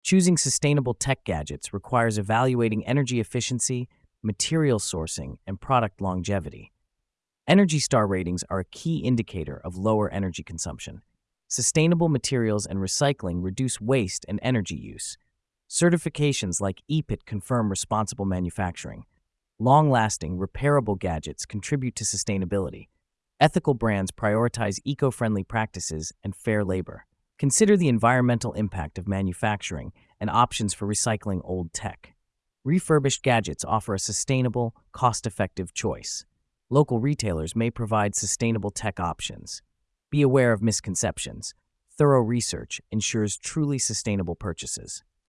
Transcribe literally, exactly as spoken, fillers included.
Choosing sustainable tech gadgets requires evaluating energy efficiency, material sourcing, and product longevity. Energy Star ratings are a key indicator of lower energy consumption. Sustainable materials and recycling reduce waste and energy use. Certifications like E P I T confirm responsible manufacturing. Long-lasting, repairable gadgets contribute to sustainability. Ethical brands prioritize eco-friendly practices and fair labor. Consider the environmental impact of manufacturing and options for recycling old tech. Refurbished gadgets offer a sustainable, cost-effective choice. Local retailers may provide sustainable tech options. Be aware of misconceptions. Thorough research ensures truly sustainable purchases.